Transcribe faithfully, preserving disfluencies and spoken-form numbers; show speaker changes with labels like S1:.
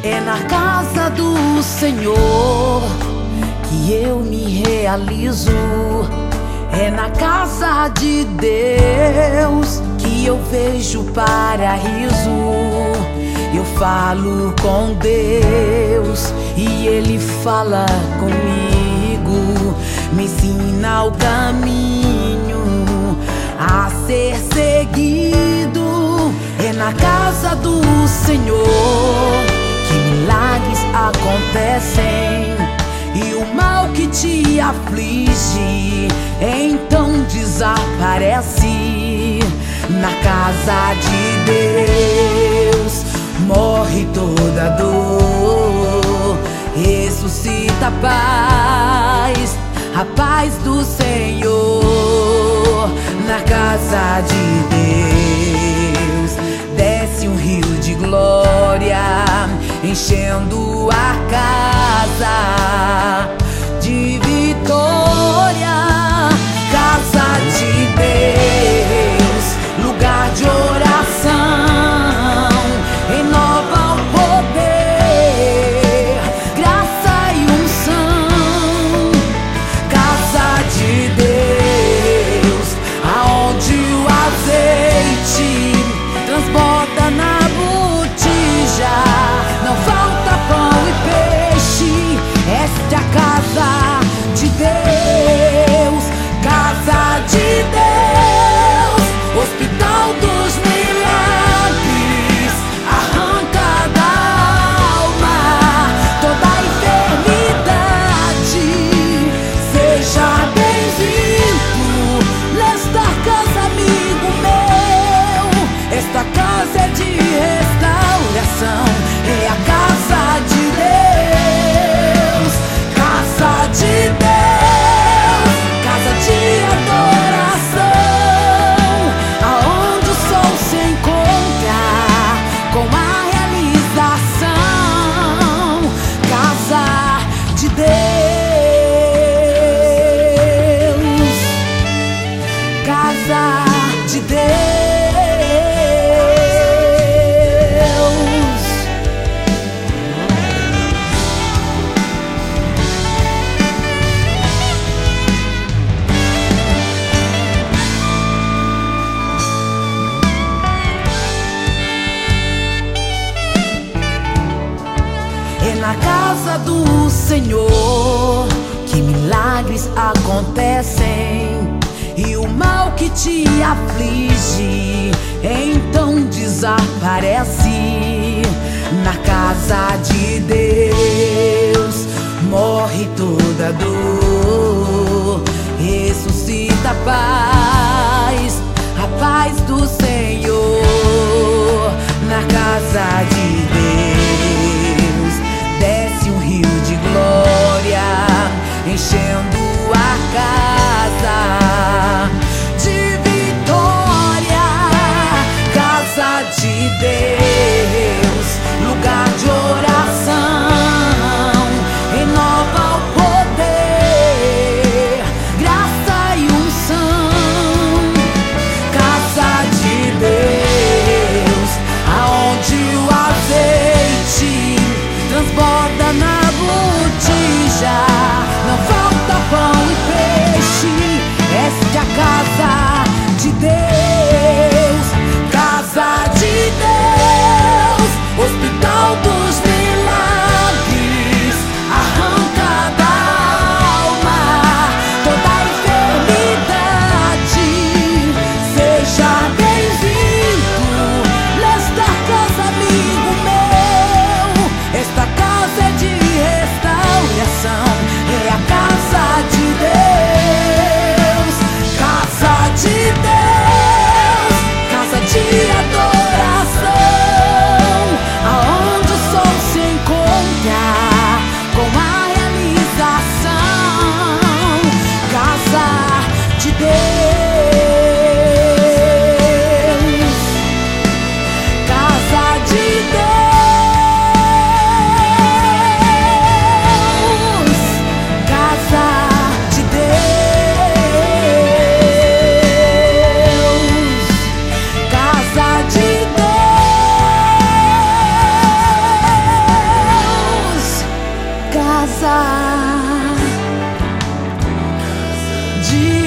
S1: É na casa do Senhor que eu me realizo. É na casa de Deus que eu vejo paraíso. Eu falo com Deus e Ele fala comigo, me ensina o caminho a ser seguido. É na casa do Senhor que milagres acontecem e o mal que te aflige então desaparece. Na casa de Deus morre toda dor, ressuscita a paz, a paz do Senhor. Na casa de Deus desce um rio de glória, enchendo a casa de vitória. Casa de Deus, lugar de oração, renova o poder, graça e unção. Casa de Deus, aonde o azeite transborda na botija, não falta pão e peixe. Esta é a casa de Deus, casa de Deus, hospital dos milagres, arranca da alma toda a enfermidade. Seja bem-vindo nesta casa, amigo meu. Esta casa é de restauração, é a casa de Deus, casa de Deus, casa de adoração, aonde o sol se encontra com a realização. Casa de Deus, casa de Deus. É na casa do Senhor que milagres acontecem e o mal que te aflige então desaparece. Na casa de Deus morre toda dor, ressuscita a paz, a paz do Senhor. Na casa de Deus desce um rio de glória, enchendo a casa de vitória. Casa de Deus, lugar de oração, renova o poder, graça e unção. Casa de Deus, aonde o azeite dia.